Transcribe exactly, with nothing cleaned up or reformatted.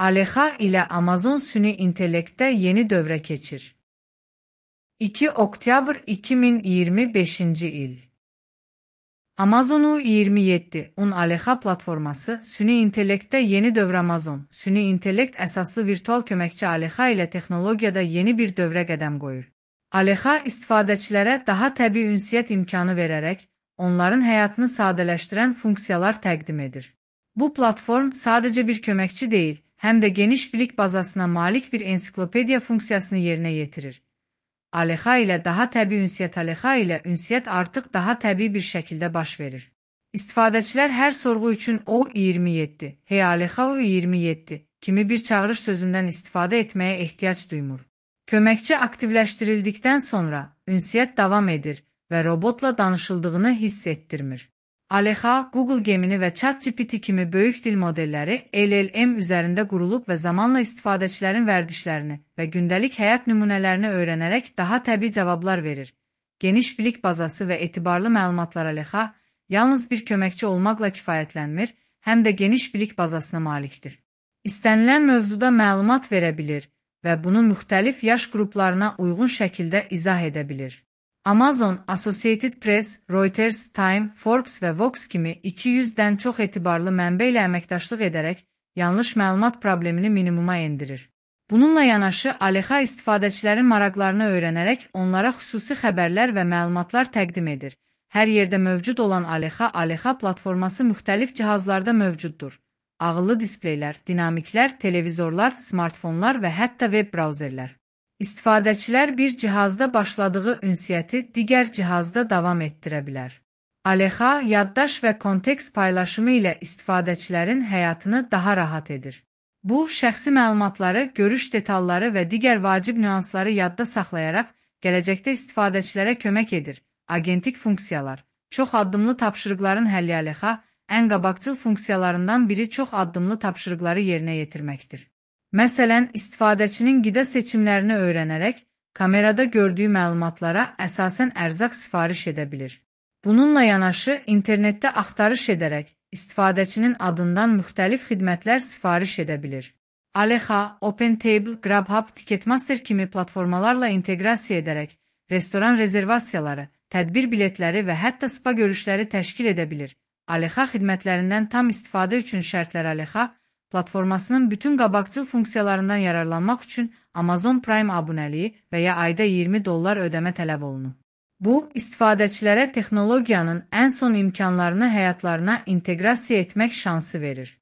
Alexa ilə Amazon süni intellektdə yeni dövrə keçir. iki oktyabr iki min iyirmi beşinci il. Amazon U iyirmi yeddi un Alexa platforması süni intellektdə yeni dövr. Amazon süni intellekt əsaslı virtual köməkçi Alexa ilə texnologiyada yeni bir dövrə qədəm qoyur. Alexa istifadəçilərə daha təbii ünsiyyət imkanı verərək onların həyatını sadələşdirən funksiyalar təqdim edir. Bu platform sadəcə bir köməkçi deyil, həm də geniş bilik bazasına malik bir ensiklopediya funksiyasını yerinə yetirir. Alexa ilə daha təbii ünsiyyət Alexa ilə ünsiyyət artıq daha təbii bir şəkildə baş verir. İstifadəçilər hər sorğu üçün O iyirmi yeddi, hey Alexa O iyirmi yeddi kimi bir çağırış sözündən istifadə etməyə ehtiyac duymur. Köməkçi aktivləşdirildikdən sonra ünsiyyət davam edir və robotla danışıldığını hiss etdirmir. Alexa, Google Gemini və ChatGPT kimi böyük dil modelləri L L M üzərində qurulub və zamanla istifadəçilərin vərdişlərini və gündəlik həyat nümunələrini öyrənərək daha təbii cavablar verir. Geniş bilik bazası və etibarlı məlumatlar Alexa yalnız bir köməkçi olmaqla kifayətlənmir, həm də geniş bilik bazasına malikdir. İstənilən mövzuda məlumat verə bilir və bunu müxtəlif yaş qruplarına uyğun şəkildə izah edə bilir. Amazon, Associated Press, Reuters, Time, Forbes və Vox kimi iki yüzdən çox etibarlı mənbə ilə əməkdaşlıq edərək yanlış məlumat problemini minimuma endirir. Bununla yanaşı, Alexa istifadəçilərin maraqlarını öyrənərək onlara xüsusi xəbərlər və məlumatlar təqdim edir. Hər yerdə mövcud olan Alexa, Alexa platforması müxtəlif cihazlarda mövcuddur. Ağıllı displeylər, dinamiklər, televizorlar, smartfonlar və hətta web brauzerlər. İstifadəçilər bir cihazda başladığı ünsiyyəti digər cihazda davam etdirə bilər. Alexa, yaddaş və kontekst paylaşımı ilə istifadəçilərin həyatını daha rahat edir. Bu, şəxsi məlumatları, görüş detalları və digər vacib nüansları yadda saxlayaraq gələcəkdə istifadəçilərə kömək edir. Agentik funksiyalar, çox addımlı tapşırıqların həlli Alexa, ən qabaqcıl funksiyalarından biri çox addımlı tapşırıqları yerinə yetirməkdir. Məsələn, istifadəçinin qida seçimlərini öyrənərək, kamerada gördüyü məlumatlara əsasən ərzaq sifariş edə bilir. Bununla yanaşı, internetdə axtarış edərək, istifadəçinin adından müxtəlif xidmətlər sifariş edə bilir. Alexa, OpenTable, Grubhub, Ticketmaster kimi platformalarla inteqrasiya edərək, restoran rezervasiyaları, tədbir biletləri və hətta spa görüşləri təşkil edə bilir. Alexa xidmətlərindən tam istifadə üçün şərtlər Alexa, platformasının bütün qabaqcıl funksiyalarından yararlanmaq üçün Amazon Prime abunəliyi və ya ayda iyirmi dollar ödəmə tələb olunur. Bu, istifadəçilərə texnologiyanın ən son imkanlarını həyatlarına inteqrasiya etmək şansı verir.